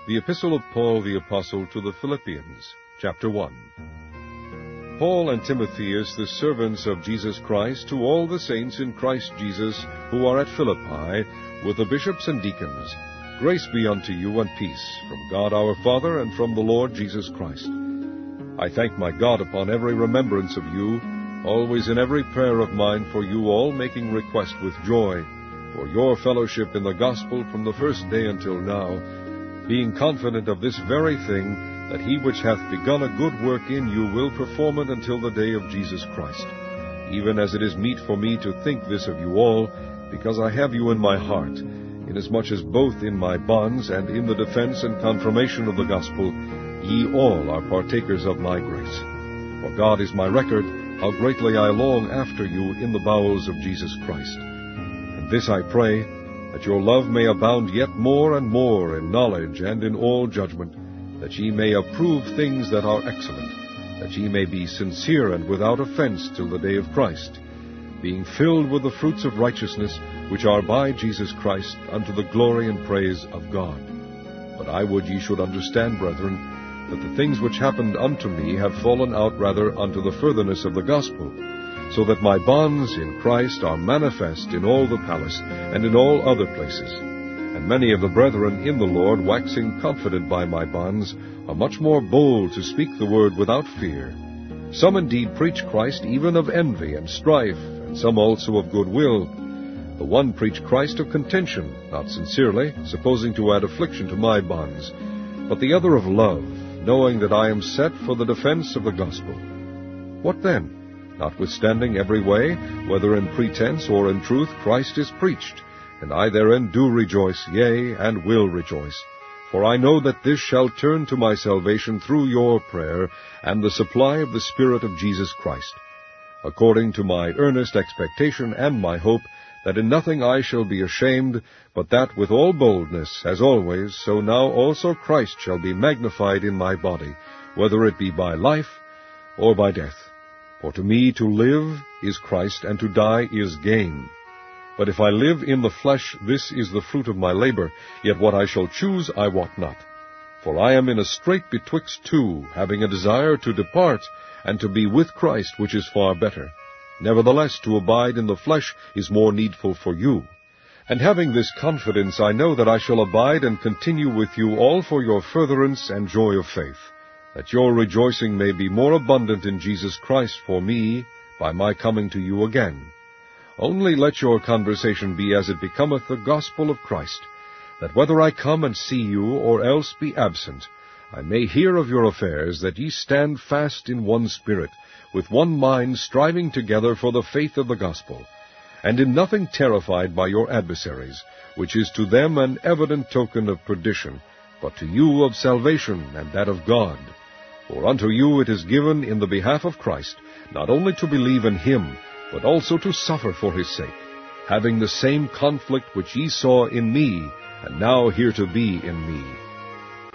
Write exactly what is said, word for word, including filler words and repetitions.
The Epistle of Paul the Apostle to the Philippians, chapter one. Paul and Timotheus, the servants of Jesus Christ, to all the saints in Christ Jesus who are at Philippi, with the bishops and deacons, grace be unto you and peace, from God our Father and from the Lord Jesus Christ. I thank my God upon every remembrance of you, always in every prayer of mine for you all, making request with joy, for your fellowship in the gospel from the first day until now, being confident of this very thing, that he which hath begun a good work in you will perform it until the day of Jesus Christ. Even as it is meet for me to think this of you all, because I have you in my heart, inasmuch as both in my bonds and in the defense and confirmation of the gospel, ye all are partakers of my grace. For God is my record, how greatly I long after you in the bowels of Jesus Christ. And this I pray, that your love may abound yet more and more in knowledge and in all judgment, that ye may approve things that are excellent, that ye may be sincere and without offense till the day of Christ, being filled with the fruits of righteousness, which are by Jesus Christ, unto the glory and praise of God. But I would ye should understand, brethren, that the things which happened unto me have fallen out rather unto the furtherance of the gospel, so that my bonds in Christ are manifest in all the palace and in all other places. And many of the brethren in the Lord, waxing confident by my bonds, are much more bold to speak the word without fear. Some indeed preach Christ even of envy and strife, and some also of good will. The one preach Christ of contention, not sincerely, supposing to add affliction to my bonds, but the other of love, knowing that I am set for the defense of the gospel. What then? Notwithstanding every way, whether in pretense or in truth, Christ is preached, and I therein do rejoice, yea, and will rejoice. For I know that this shall turn to my salvation through your prayer, and the supply of the Spirit of Jesus Christ, according to my earnest expectation and my hope, that in nothing I shall be ashamed, but that with all boldness, as always, so now also Christ shall be magnified in my body, whether it be by life or by death. For to me to live is Christ, and to die is gain. But if I live in the flesh, this is the fruit of my labor, yet what I shall choose I wot not. For I am in a strait betwixt two, having a desire to depart, and to be with Christ, which is far better. Nevertheless, to abide in the flesh is more needful for you. And having this confidence, I know that I shall abide and continue with you all for your furtherance and joy of faith, that your rejoicing may be more abundant in Jesus Christ for me, by my coming to you again. Only let your conversation be as it becometh the gospel of Christ, that whether I come and see you, or else be absent, I may hear of your affairs, that ye stand fast in one spirit, with one mind, striving together for the faith of the gospel, and in nothing terrified by your adversaries, which is to them an evident token of perdition, but to you of salvation, and that of God. For unto you it is given in the behalf of Christ, not only to believe in him, but also to suffer for his sake, having the same conflict which ye saw in me, and now hear to be in me.